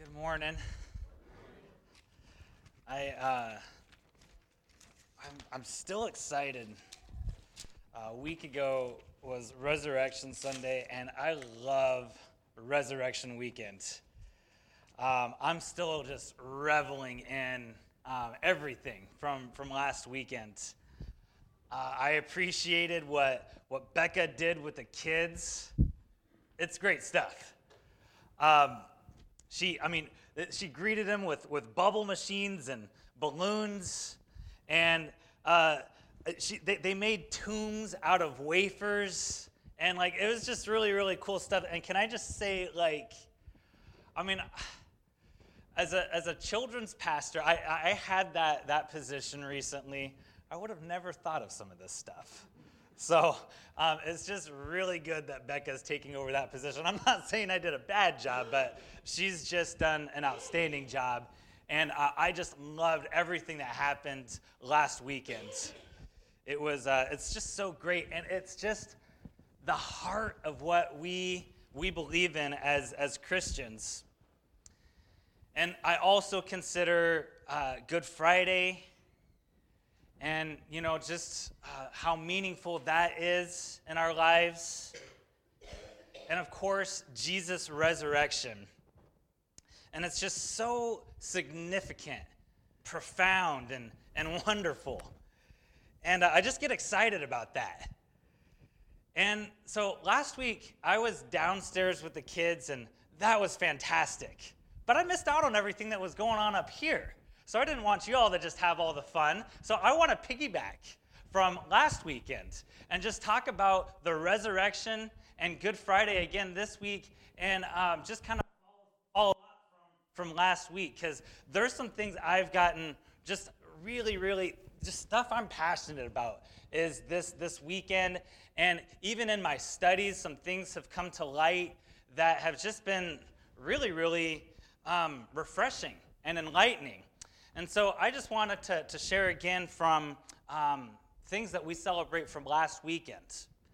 Good morning. I'm still excited. A week ago was Resurrection Sunday, and I love Resurrection Weekend. I'm still just reveling in everything from last weekend. I appreciated what Becca did with the kids. It's great stuff. She greeted them with bubble machines and balloons, and they made tombs out of wafers, and it was just really, really cool stuff. And can I just say, as a children's pastor, I had that position recently. I would have never thought of some of this stuff. So it's just really good that Becca's taking over that position. I'm not saying I did a bad job, but she's just done an outstanding job. And I just loved everything that happened last weekend. It's just so great, and it's just the heart of what we believe in as Christians. And I also consider Good Friday and, just how meaningful that is in our lives. And, of course, Jesus' resurrection. And it's just so significant, profound, and wonderful. And I just get excited about that. And so last week, I was downstairs with the kids, and that was fantastic. But I missed out on everything that was going on up here. So I didn't want you all to just have all the fun. So I want to piggyback from last weekend and just talk about the resurrection and Good Friday again this week, and just kind of follow up from last week, because there's some things I've gotten just really, really, just stuff I'm passionate about is this weekend. And even in my studies, some things have come to light that have just been really, really refreshing and enlightening. And so I just wanted to share again from things that we celebrate from last weekend.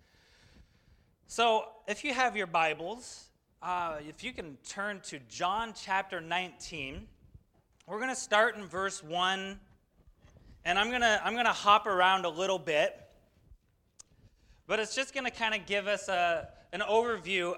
So if you have your Bibles, if you can turn to John chapter 19, we're going to start in verse 1, and I'm going to hop around a little bit, but it's just going to kind of give us an overview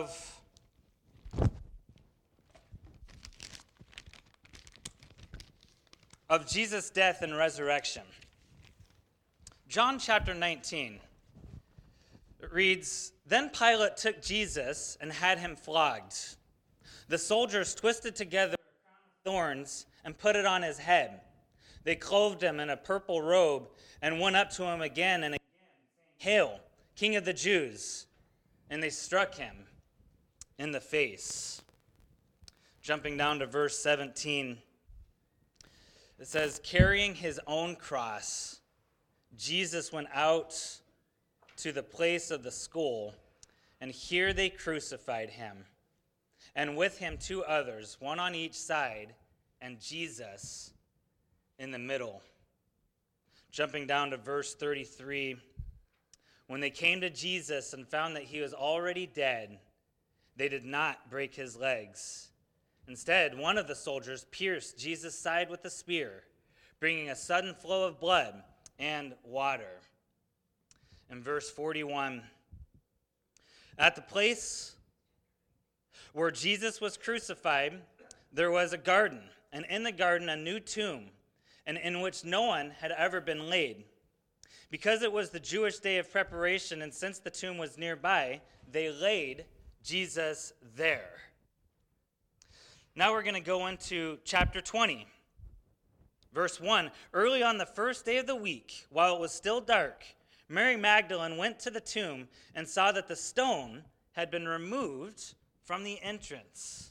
of Jesus' death and resurrection. John chapter 19, it reads, "Then Pilate took Jesus and had him flogged. The soldiers twisted together a crown of thorns and put it on his head. They clothed him in a purple robe and went up to him again and again, saying, 'Hail, King of the Jews!' And they struck him in the face." Jumping down to verse 17, it says, "Carrying his own cross, Jesus went out to the place of the skull, and here they crucified him, and with him two others, one on each side, and Jesus in the middle." Jumping down to verse 33, "When they came to Jesus and found that he was already dead, they did not break his legs. Instead, one of the soldiers pierced Jesus' side with a spear, bringing a sudden flow of blood and water." In verse 41, "At the place where Jesus was crucified, there was a garden, and in the garden a new tomb, and in which no one had ever been laid. Because it was the Jewish day of preparation, and since the tomb was nearby, they laid Jesus there." Now we're going to go into chapter 20. Verse 1, "Early on the first day of the week, while it was still dark, Mary Magdalene went to the tomb and saw that the stone had been removed from the entrance."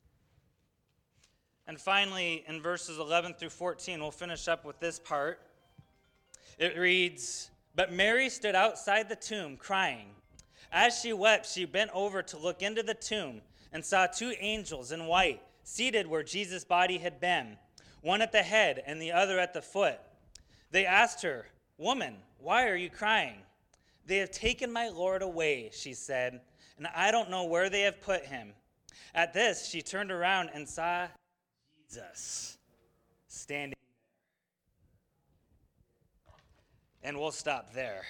And finally, in verses 11 through 14, we'll finish up with this part. It reads, "But Mary stood outside the tomb, crying. As she wept, she bent over to look into the tomb and saw two angels in white, seated where Jesus' body had been, one at the head and the other at the foot. They asked her, 'Woman, why are you crying?' 'They have taken my Lord away,' she said, 'and I don't know where they have put him.' At this, she turned around and saw Jesus standing. And we'll stop there.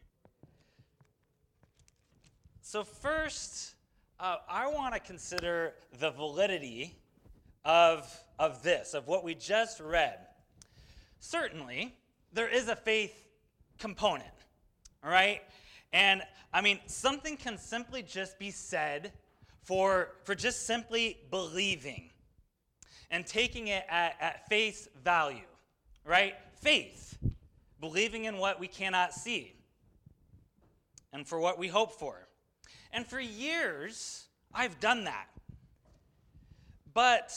So first, I want to consider the validity of what we just read. Certainly, there is a faith component, all right? And, something can simply just be said for just simply believing and taking it at face value, right? Faith, believing in what we cannot see and for what we hope for. And for years, I've done that. But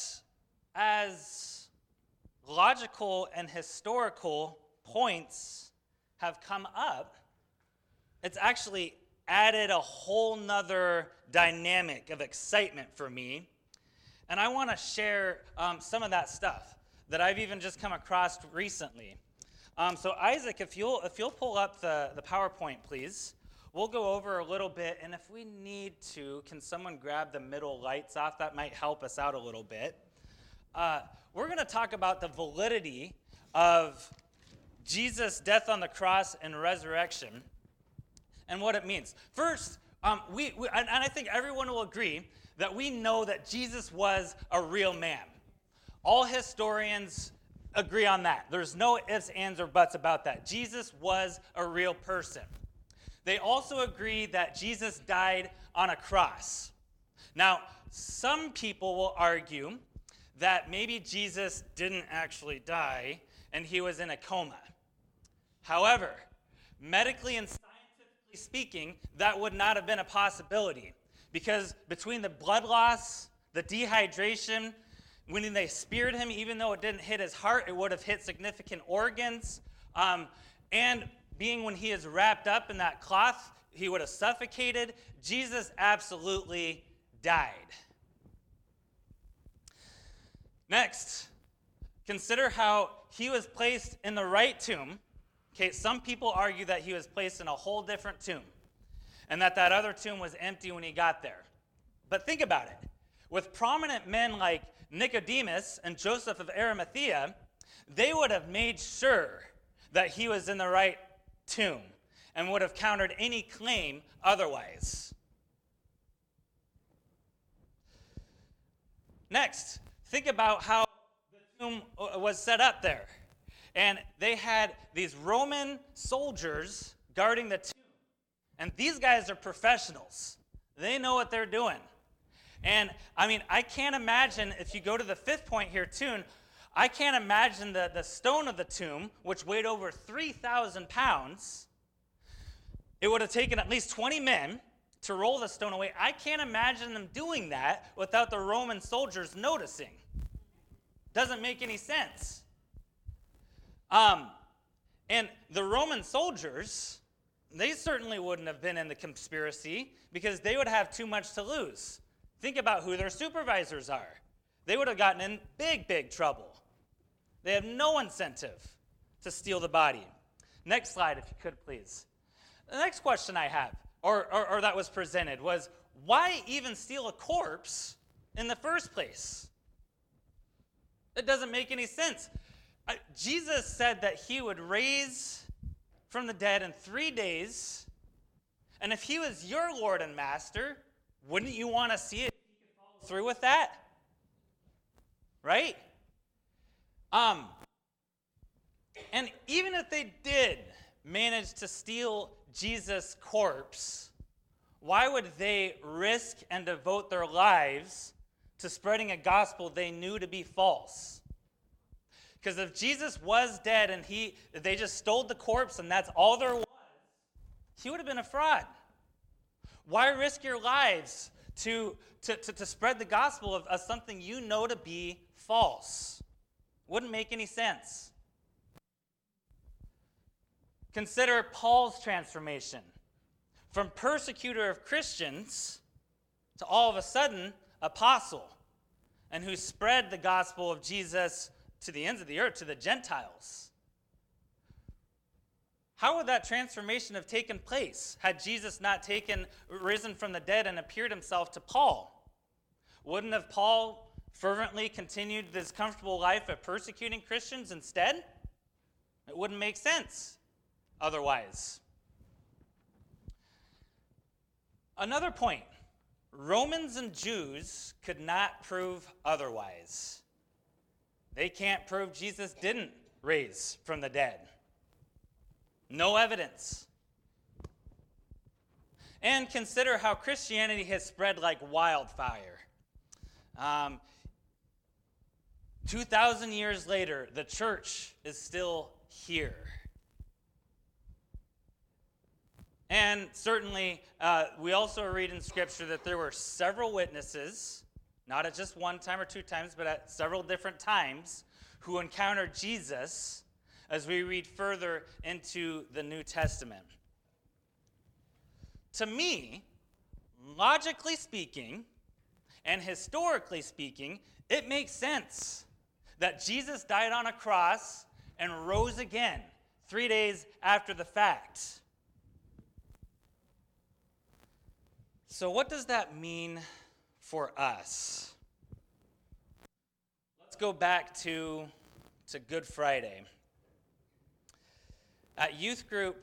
as logical and historical points have come up, it's actually added a whole nother dynamic of excitement for me. And I want to share some of that stuff that I've even just come across recently. So Isaac, if you'll pull up the PowerPoint, please. We'll go over a little bit, and if we need to, can someone grab the middle lights off? That might help us out a little bit. We're going to talk about the validity of Jesus' death on the cross and resurrection and what it means. First, and I think everyone will agree that we know that Jesus was a real man. All historians agree on that. There's no ifs, ands, or buts about that. Jesus was a real person. They also agree that Jesus died on a cross. Now, some people will argue that maybe Jesus didn't actually die and he was in a coma. However, medically and scientifically speaking, that would not have been a possibility because between the blood loss, the dehydration, when they speared him, even though it didn't hit his heart, it would have hit significant organs, and being when he is wrapped up in that cloth, he would have suffocated. Jesus absolutely died. Next, consider how he was placed in the right tomb. Okay, some people argue that he was placed in a whole different tomb and that other tomb was empty when he got there. But think about it. With prominent men like Nicodemus and Joseph of Arimathea, they would have made sure that he was in the right tomb and would have countered any claim otherwise. Next, think about how the tomb was set up there. And they had these Roman soldiers guarding the tomb. And these guys are professionals. They know what they're doing. And I can't imagine, if you go to the fifth point here too, I can't imagine the stone of the tomb, which weighed over 3,000 pounds. It would have taken at least 20 men to roll the stone away. I can't imagine them doing that without the Roman soldiers noticing. Doesn't make any sense. And the Roman soldiers, they certainly wouldn't have been in the conspiracy because they would have too much to lose. Think about who their supervisors are. They would have gotten in big, big trouble. They have no incentive to steal the body. Next slide, if you could, please. The next question I have, or that was presented, was why even steal a corpse in the first place? It doesn't make any sense. Jesus said that he would raise from the dead in 3 days, and if he was your Lord and Master, wouldn't you want to see it? He could follow through with that, right? And even if they did manage to steal Jesus' corpse, why would they risk and devote their lives to spreading a gospel they knew to be false? Because if Jesus was dead and they just stole the corpse and that's all there was, he would have been a fraud. Why risk your lives to spread the gospel of something you know to be false? Wouldn't make any sense. Consider Paul's transformation from persecutor of Christians to all of a sudden apostle, and who spread the gospel of Jesus to the ends of the earth, to the Gentiles. How would that transformation have taken place had Jesus not risen from the dead and appeared himself to Paul? Wouldn't have Paul fervently continued this comfortable life of persecuting Christians instead? It wouldn't make sense otherwise. Another point, Romans and Jews could not prove otherwise. They can't prove Jesus didn't raise from the dead. No evidence. And consider how Christianity has spread like wildfire. 2,000 years later, the church is still here. And certainly, we also read in Scripture that there were several witnesses, not at just one time or two times, but at several different times, who encountered Jesus as we read further into the New Testament. To me, logically speaking, and historically speaking, it makes sense that Jesus died on a cross and rose again 3 days after the fact. So what does that mean for us? Let's go back to Good Friday. At youth group,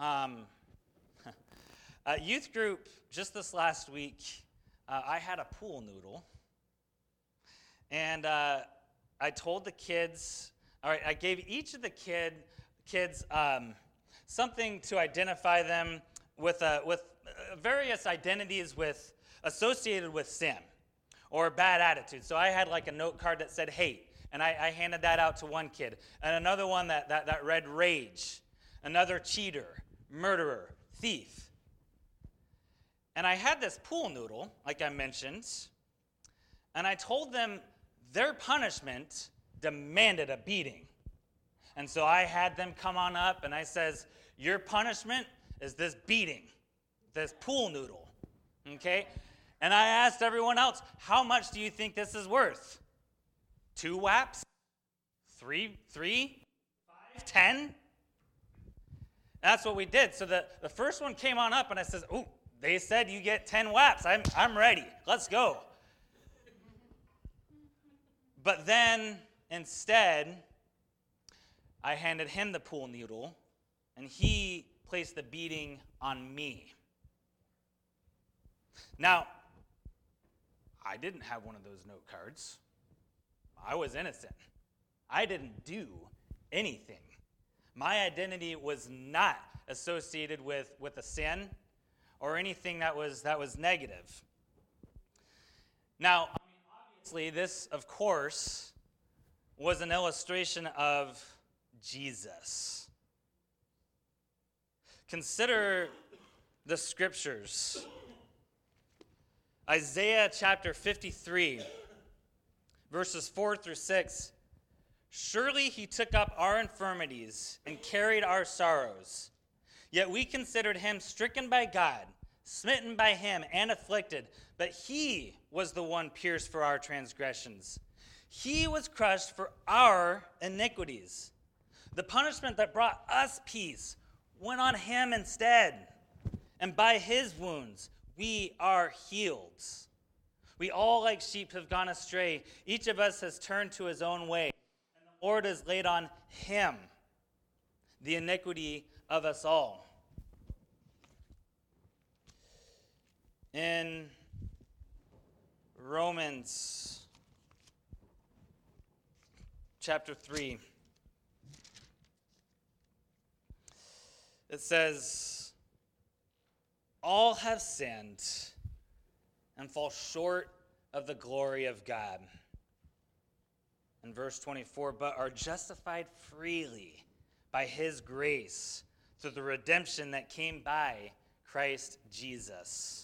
just this last week, I had a pool noodle. And I told the kids, all right, I gave each of the kids something to identify them with various identities associated with sin or bad attitude. So I had like a note card that said hate, and I handed that out to one kid. And another one that read rage, another cheater, murderer, thief. And I had this pool noodle, like I mentioned, and I told them their punishment demanded a beating. And so I had them come on up, and I says, your punishment is this beating, this pool noodle, okay? And I asked everyone else, how much do you think this is worth? 2 whaps? 3? 5? 10? That's what we did. So the first one came on up, and I says, ooh, they said you get 10 whaps. I'm ready. Let's go. But then, instead, I handed him the pool noodle, and he placed the beating on me. Now, I didn't have one of those note cards. I was innocent. I didn't do anything. My identity was not associated with a sin or anything that was negative. Now, obviously, this, of course, was an illustration of Jesus. Consider the scriptures. Isaiah chapter 53, verses 4 through 6. Surely he took up our infirmities and carried our sorrows. Yet we considered him stricken by God, smitten by him, and afflicted. But he was the one pierced for our transgressions. He was crushed for our iniquities. The punishment that brought us peace went on him instead. And by his wounds we are healed. We all like sheep have gone astray. Each of us has turned to his own way. And the Lord has laid on him the iniquity of us all. In Romans chapter 3, it says, all have sinned and fall short of the glory of God. In verse 24, but are justified freely by his grace through the redemption that came by Christ Jesus.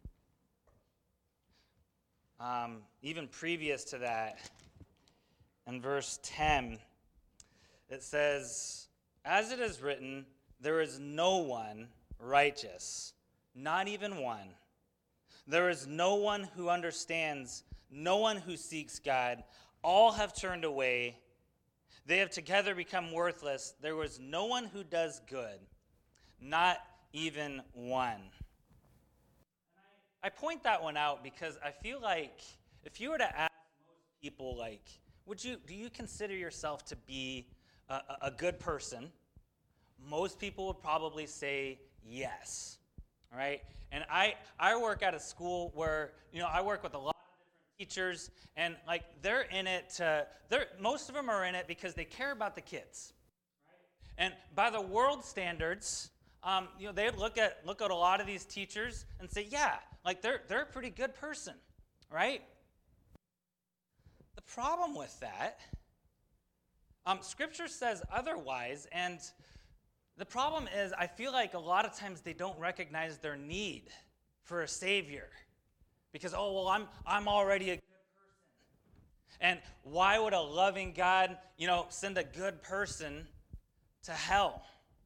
Even previous to that, in verse 10, it says, as it is written, there is no one righteous, not even one. There is no one who understands, no one who seeks God. All have turned away. They have together become worthless. There was no one who does good, not even one. I point that one out because I feel like if you were to ask most people, like, do you consider yourself to be a good person? Most people would probably say yes, all right? And I work at a school where, I work with a lot of different teachers, and like they're in it most of them are in it because they care about the kids, right? And by the world standards, they look at a lot of these teachers and say, yeah, like they're a pretty good person, right? The problem with that, Scripture says otherwise, and the problem is I feel like a lot of times they don't recognize their need for a Savior. Because, I'm already a good person. And why would a loving God, send a good person to hell?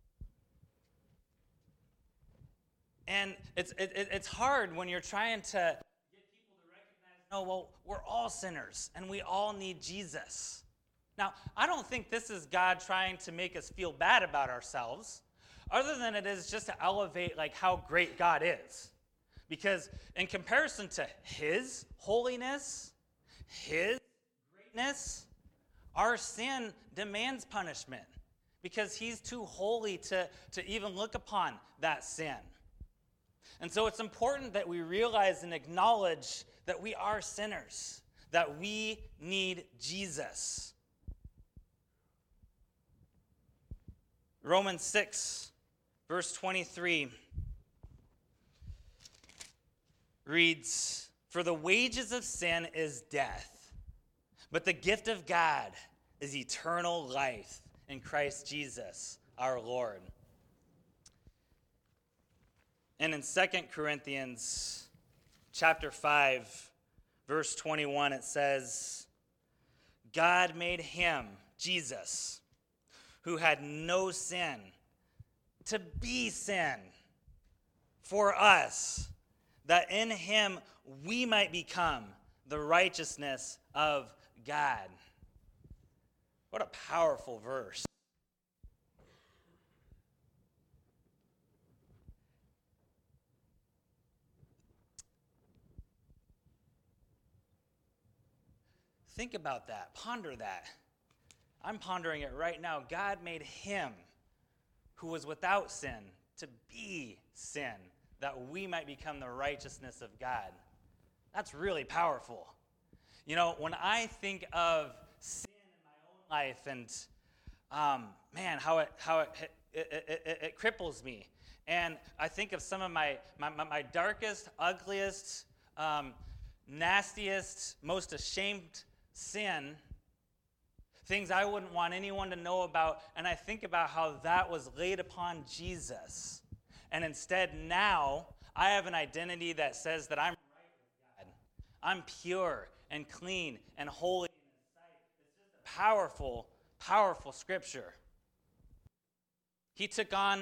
And it's hard when you're trying to get people to recognize, no, we're all sinners, and we all need Jesus. Now, I don't think this is God trying to make us feel bad about ourselves, other than it is just to elevate like how great God is. Because in comparison to his holiness, his greatness, our sin demands punishment because he's too holy to even look upon that sin. And so it's important that we realize and acknowledge that we are sinners, that we need Jesus. Romans 6, verse 23 reads, "For the wages of sin is death, but the gift of God is eternal life in Christ Jesus our Lord." And in 2 Corinthians chapter 5, verse 21, it says, "God made him, Jesus, who had no sin, to be sin for us, that in him we might become the righteousness of God." What a powerful verse. Think about that. Ponder that. I'm pondering it right now. God made him who was without sin to be sin, that we might become the righteousness of God. That's really powerful. When I think of sin in my own life and, how it cripples me. And I think of some of my darkest, ugliest, nastiest, most ashamed sin, things I wouldn't want anyone to know about, and I think about how that was laid upon Jesus. And instead now, I have an identity that says that I'm right with God. I'm pure and clean and holy in his sight. It's just a powerful, powerful scripture. He took on,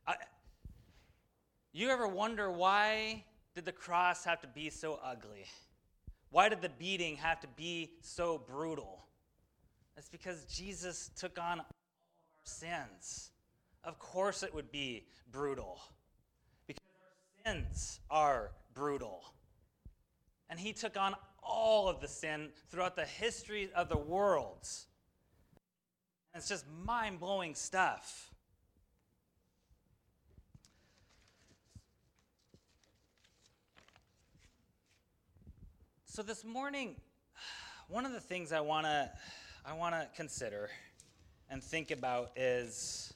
you ever wonder why did the cross have to be so ugly? Why did the beating have to be so brutal? It's because Jesus took on all of our sins. Of course it would be brutal. Because our sins are brutal. And he took on all of the sin throughout the history of the world. And it's just mind-blowing stuff. So this morning, one of the things I want to consider and think about is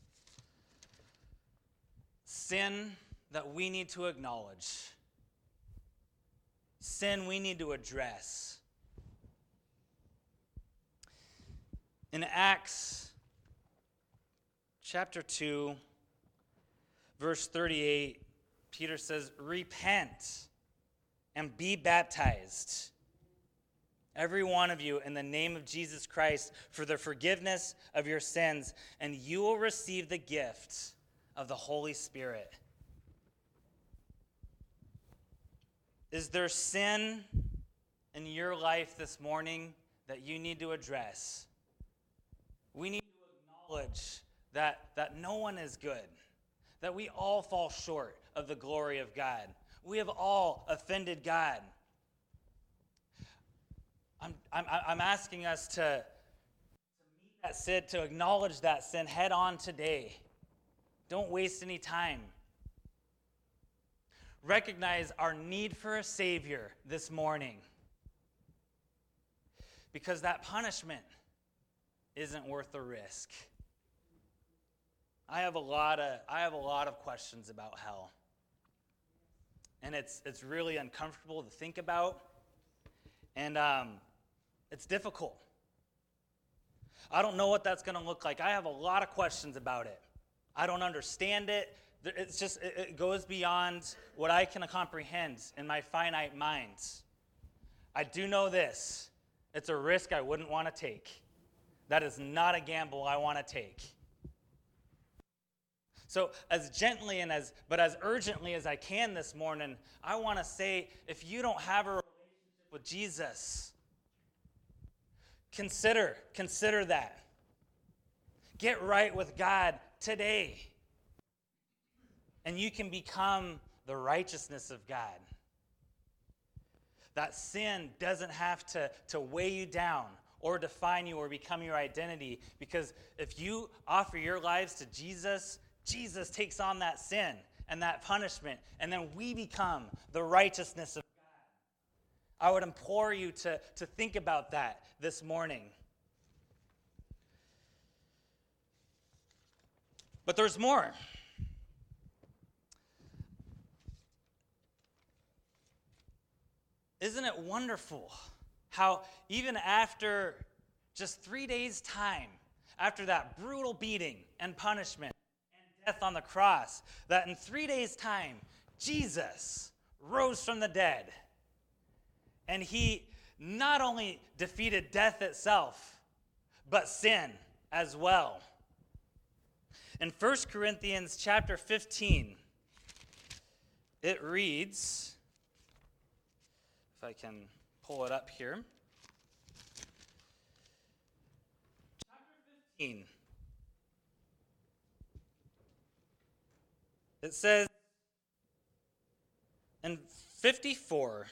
sin that we need to acknowledge, sin we need to address. In Acts chapter 2, verse 38, Peter says, "Repent and be baptized, every one of you, in the name of Jesus Christ, for the forgiveness of your sins, and you will receive the gift of the Holy Spirit." Is there sin in your life this morning that you need to address? We need to acknowledge that no one is good, that we all fall short of the glory of God. We have all offended God. I'm asking us to meet that sin, to acknowledge that sin head on today. Don't waste any time. Recognize our need for a Savior this morning. Because that punishment isn't worth the risk. I have a lot of questions about hell. And it's really uncomfortable to think about. And it's difficult. I don't know what that's going to look like. I have a lot of questions about it. I don't understand it. It's just, it goes beyond what I can comprehend in my finite mind. I do know this. It's a risk I wouldn't want to take. That is not a gamble I want to take. So as gently but as urgently as I can this morning, I want to say, if you don't have a relationship with Jesus, consider that. Get right with God today. And you can become the righteousness of God. That sin doesn't have to weigh you down or define you or become your identity, because if you offer your lives to Jesus, Jesus takes on that sin and that punishment, and then we become the righteousness of God. I would implore you to think about that this morning. But there's more. Isn't it wonderful how even after just 3 days' time, after that brutal beating and punishment and death on the cross, that in 3 days' time, Jesus rose from the dead. And he not only defeated death itself, but sin as well. In 1 Corinthians chapter 15, it reads, if I can pull it up here. Chapter 15. It says in 54,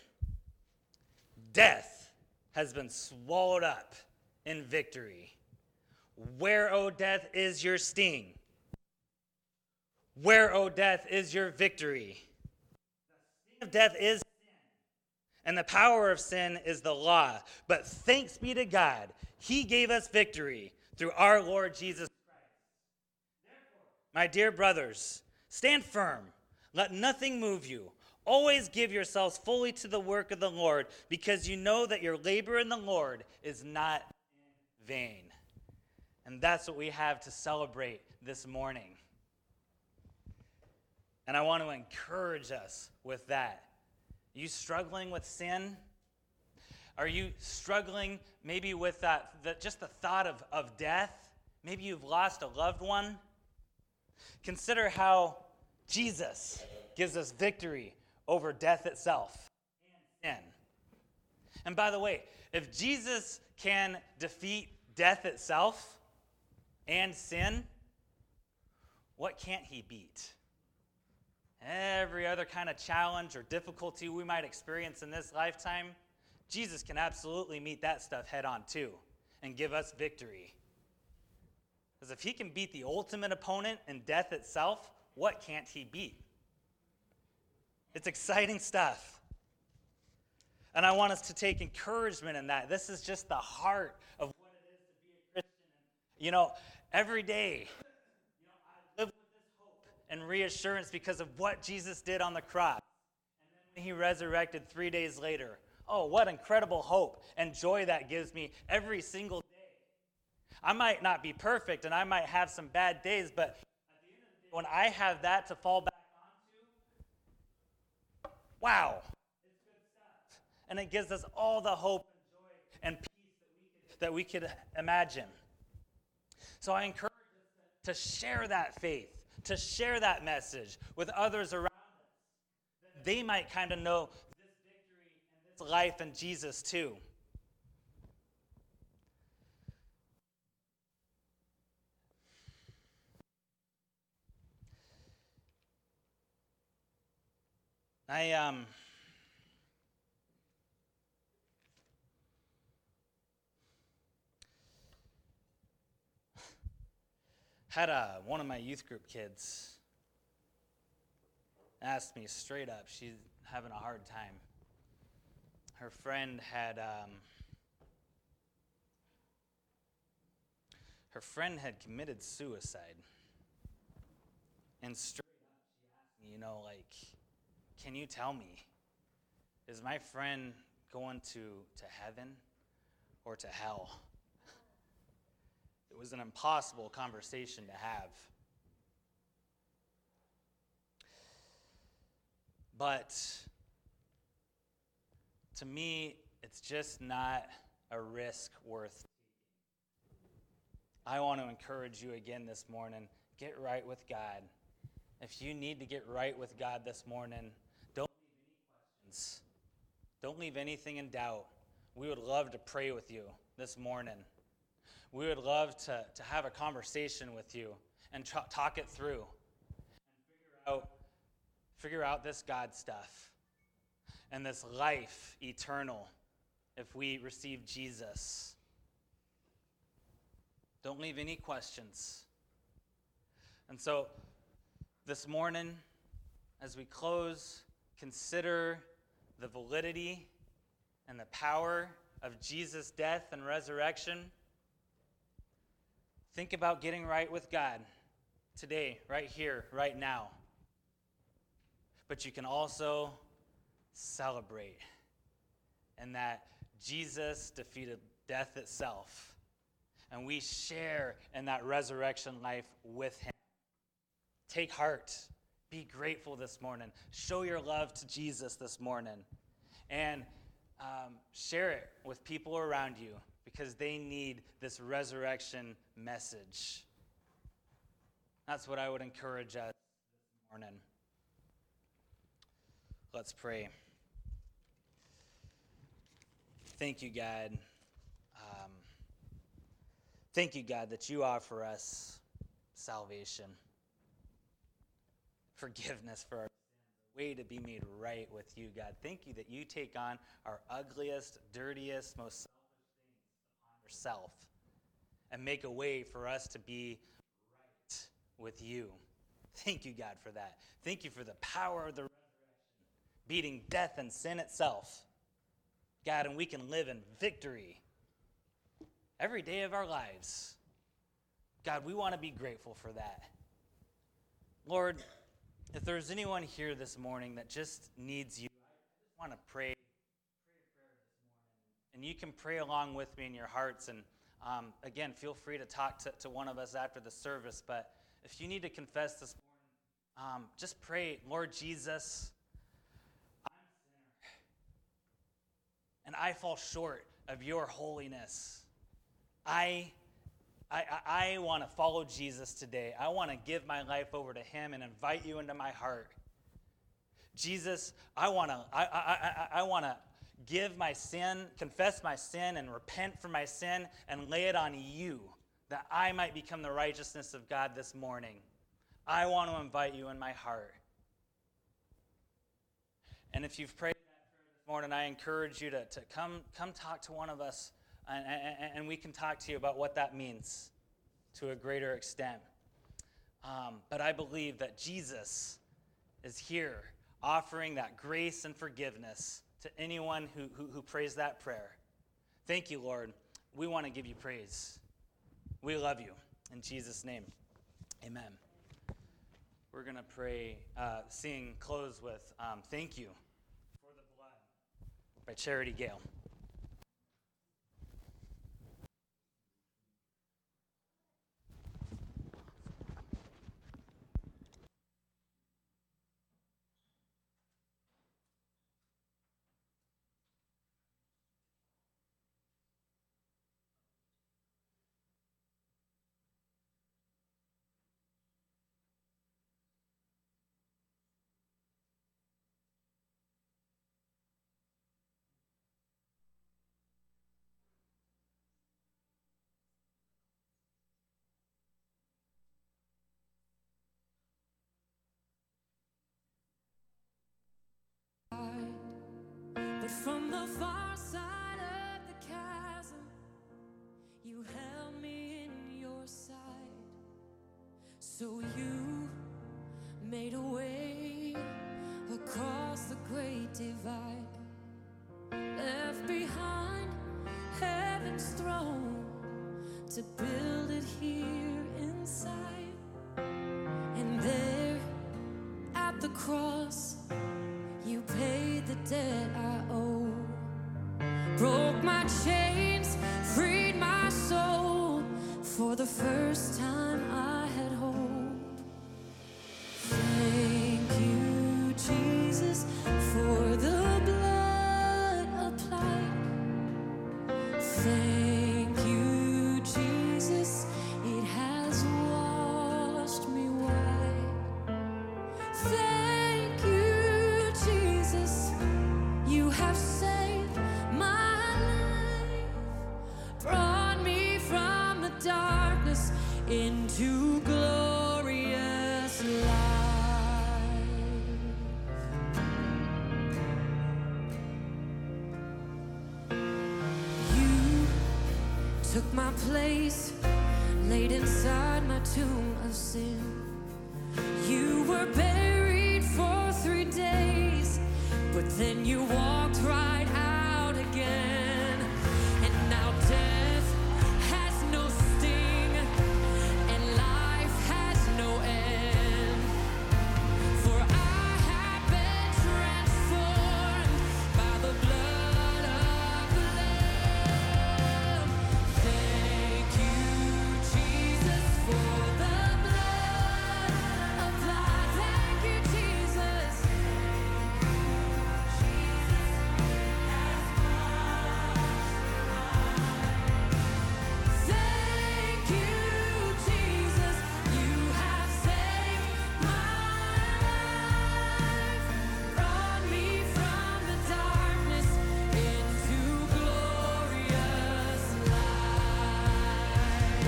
death has been swallowed up in victory. Where, O death, is your sting? Where, O death, is your victory? The sting of death is and the power of sin is the law. But thanks be to God, he gave us victory through our Lord Jesus Christ. Therefore, my dear brothers, stand firm. Let nothing move you. Always give yourselves fully to the work of the Lord, because you know that your labor in the Lord is not in vain. And that's what we have to celebrate this morning. And I want to encourage us with that. Are you struggling with sin? Are you struggling maybe with just the thought of death? Maybe you've lost a loved one. Consider how Jesus gives us victory over death itself and sin. And by the way, if Jesus can defeat death itself and sin, what can't he beat? Every other kind of challenge or difficulty we might experience in this lifetime, Jesus can absolutely meet that stuff head on too and give us victory. Because if he can beat the ultimate opponent in death itself, what can't he beat? It's exciting stuff. And I want us to take encouragement in that. This is just the heart of what it is to be a Christian. Every day, I live with this hope and reassurance because of what Jesus did on the cross. And then when he resurrected 3 days later, oh, what incredible hope and joy that gives me every single day. I might not be perfect and I might have some bad days, but at the end of the day, when I have that to fall back onto, wow, it's good stuff. And it gives us all the hope and joy and peace that we could imagine. So I encourage us to share that faith, to share that message with others around us, that they might kind of know this victory and this life in Jesus too. Had one of my youth group kids asked me straight up, she's having a hard time. Her friend had committed suicide. And straight up she asked me, like, can you tell me, is my friend going to heaven or to hell? It was an impossible conversation to have. But to me, it's just not a risk worth taking. I want to encourage you again this morning, get right with God. If you need to get right with God this morning, don't leave any questions. Don't leave anything in doubt. We would love to pray with you this morning. We would love to have a conversation with you and talk it through and figure out this God stuff and this life eternal if we receive Jesus. Don't leave any questions. And so this morning, as we close, consider the validity and the power of Jesus' death and resurrection. Think about getting right with God today, right here, right now. But you can also celebrate in that Jesus defeated death itself. And we share in that resurrection life with him. Take heart. Be grateful this morning. Show your love to Jesus this morning. And share it with people around you because they need this resurrection message. That's what I would encourage us this morning. Let's pray. Thank you, God. Thank you, God, that you offer us salvation, forgiveness for our sins, a way to be made right with you, God. Thank you that you take on our ugliest, dirtiest, most selfish things upon yourself and make a way for us to be right with you. Thank you, God, for that. Thank you for the power of the resurrection, beating death and sin itself. God, and we can live in victory every day of our lives. God, we want to be grateful for that. Lord, if there's anyone here this morning that just needs you, I just want to pray a prayer this morning. And you can pray along with me in your hearts. And again, feel free to talk to one of us after the service. But if you need to confess this morning, just pray, Lord Jesus, I'm a sinner. And I fall short of your holiness. I want to follow Jesus today. I want to give my life over to him and invite you into my heart. Jesus, I want to give my sin, confess my sin, and repent for my sin and lay it on you that I might become the righteousness of God this morning. I want to invite you in my heart. And if you've prayed that prayer this morning, I encourage you to come talk to one of us. And we can talk to you about what that means to a greater extent. But I believe that Jesus is here offering that grace and forgiveness to anyone who prays that prayer. Thank you, Lord. We want to give you praise. We love you. In Jesus' name, amen. We're going to pray, close with Thank You for the Blood by Charity Gale. But from the far side of the chasm, you held me in your sight. So you made a way across the great divide, left behind heaven's throne to build it here inside. And there at the cross, you paid the debt I owe, broke my chains, freed my soul. For the first time I had hope. Thank you, Jesus, for the blood applied. Thank you, Jesus, it has washed me white. Thank you, Jesus, you have saved my life, brought me from the darkness into glorious light. You took my place, laid inside my tomb of sin. You were buried for 3 days, but then you walked right out again. And now death has no sting, and life has no end. For I have been transformed by the blood of the Lamb. Thank you, Jesus, for the blood applied. Thank you, Jesus. Thank you, Jesus, you have saved my life, brought me from the darkness into glorious light.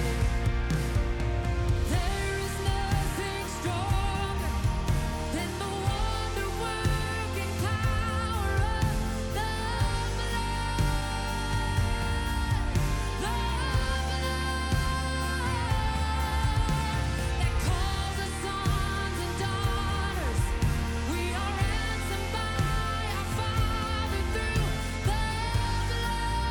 There is nothing stronger than the wonder-working power of the blood. That calls us sons and daughters. We are ransomed by our Father through the blood.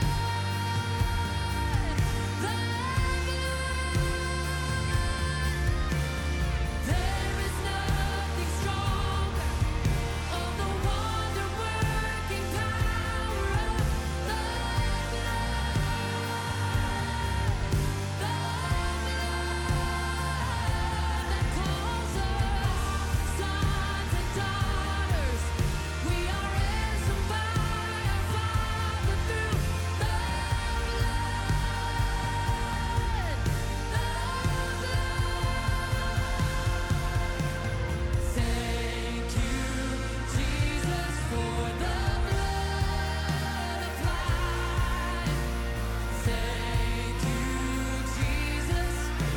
There is nothing stronger of the wonder-working power of the blood. That calls us sons and daughters. We are ransomed by our Father through the blood. Thank you, Jesus, for the blood applied. Thank you, Jesus,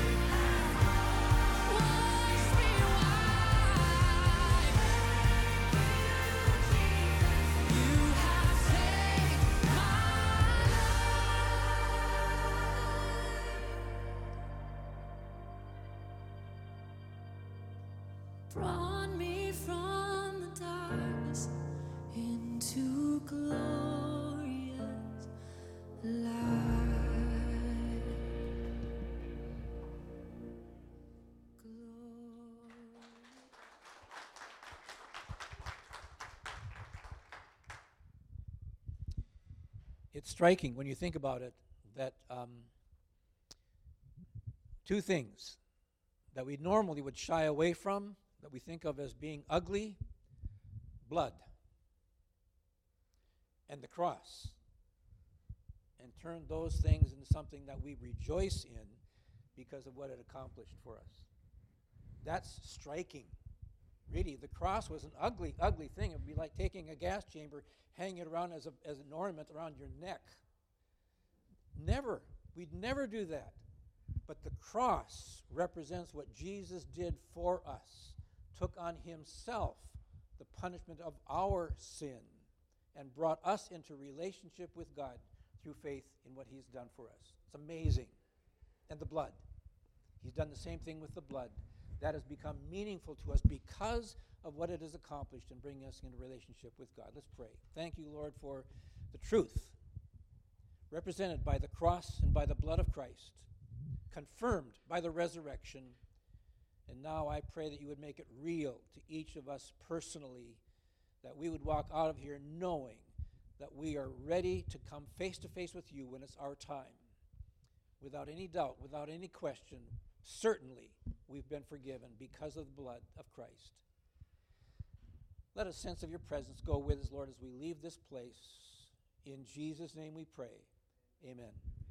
wash me white. You have saved my life, brought me from the darkness into glorious light. It's striking when you think about it that two things that we normally would shy away from, that we think of as being ugly: blood and the cross, and turn those things into something that we rejoice in because of what it accomplished for us. That's striking. Really, the cross was an ugly, ugly thing. It would be like taking a gas chamber, hanging it around as an ornament around your neck. Never. We'd never do that. But the cross represents what Jesus did for us, took on himself the punishment of our sin, and brought us into relationship with God through faith in what he's done for us. It's amazing. And the blood. He's done the same thing with the blood. that has become meaningful to us because of what it has accomplished in bringing us into relationship with God. Let's pray. Thank you, Lord, for the truth represented by the cross and by the blood of Christ, confirmed by the resurrection. And now I pray that you would make it real to each of us personally, that we would walk out of here knowing that we are ready to come face to face with you when it's our time. Without any doubt, without any question, certainly we've been forgiven because of the blood of Christ. Let a sense of your presence go with us, Lord, as we leave this place. In Jesus' name we pray. Amen.